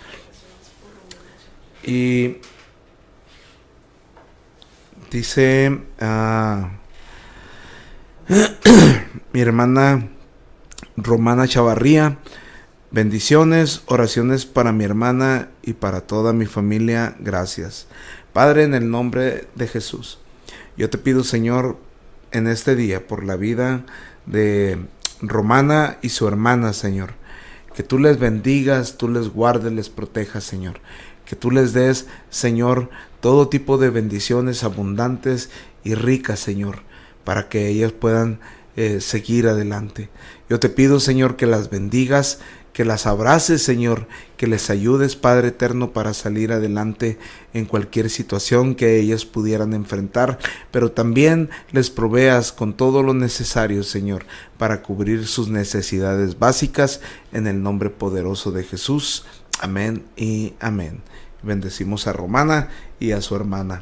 Y dice uh, mi hermana Romana Chavarría: bendiciones, oraciones para mi hermana y para toda mi familia, gracias. Padre, en el nombre de Jesús, yo te pido, Señor, en este día por la vida de Romana y su hermana, Señor, que tú les bendigas, tú les guardes, les protejas, Señor, que tú les des, Señor, todo tipo de bendiciones abundantes y ricas, Señor, para que ellas puedan eh, seguir adelante. Yo te pido, Señor, que las bendigas, que las abraces, Señor, que les ayudes, Padre eterno, para salir adelante en cualquier situación que ellas pudieran enfrentar, pero también les proveas con todo lo necesario, Señor, para cubrir sus necesidades básicas, en el nombre poderoso de Jesús. Amén y amén. Bendecimos a Romana y a su hermana.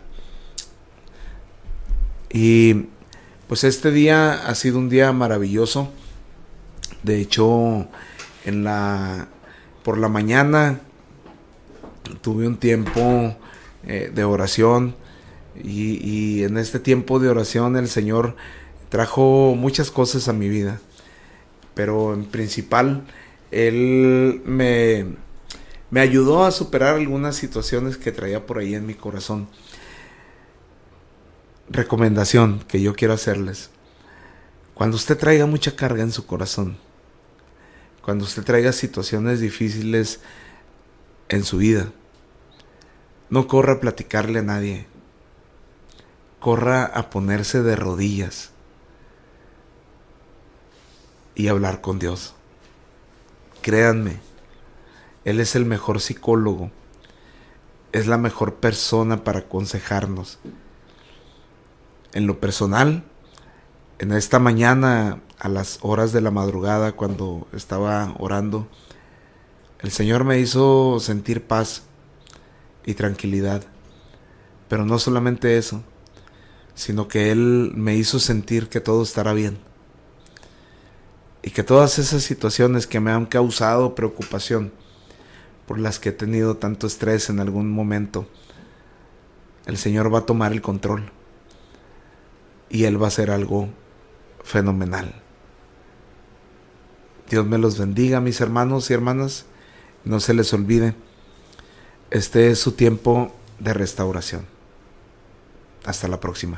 Y pues este día ha sido un día maravilloso. De hecho, en la por la mañana tuve un tiempo eh, de oración y, y en este tiempo de oración el Señor trajo muchas cosas a mi vida, pero en principal Él me, me ayudó a superar algunas situaciones que traía por ahí en mi corazón. Recomendación que yo quiero hacerles: cuando usted traiga mucha carga en su corazón, cuando usted traiga situaciones difíciles en su vida, no corra a platicarle a nadie. Corra a ponerse de rodillas y hablar con Dios. Créanme, Él es el mejor psicólogo. Es la mejor persona para aconsejarnos. En lo personal, en esta mañana, a las horas de la madrugada, cuando estaba orando, el Señor me hizo sentir paz y tranquilidad. Pero no solamente eso, sino que Él me hizo sentir que todo estará bien. Y que todas esas situaciones que me han causado preocupación, por las que he tenido tanto estrés en algún momento, el Señor va a tomar el control. Y Él va a hacer algo fenomenal. Dios me los bendiga, mis hermanos y hermanas. No se les olvide, este es su tiempo de restauración. Hasta la próxima.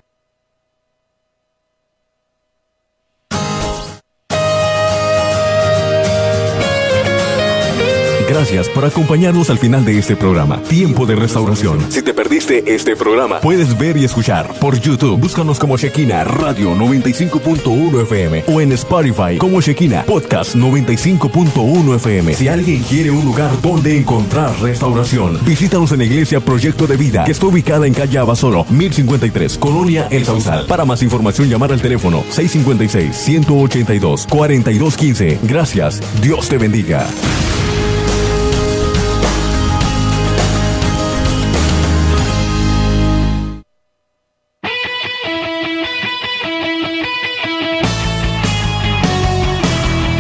Gracias por acompañarnos al final de este programa, Tiempo de Restauración. Si te perdiste este programa, puedes ver y escuchar por YouTube. Búscanos como Shekinah Radio noventa y cinco punto uno F M o en Spotify como Shekinah Podcast noventa y cinco punto uno F M. Si alguien quiere un lugar donde encontrar restauración, visítanos en la Iglesia Proyecto de Vida, que está ubicada en calle Abasolo, mil cincuenta y tres, Colonia El Sausal. Para más información, llamar al teléfono seis cinco seis, uno ocho dos, cuatro dos uno cinco. Gracias, Dios te bendiga.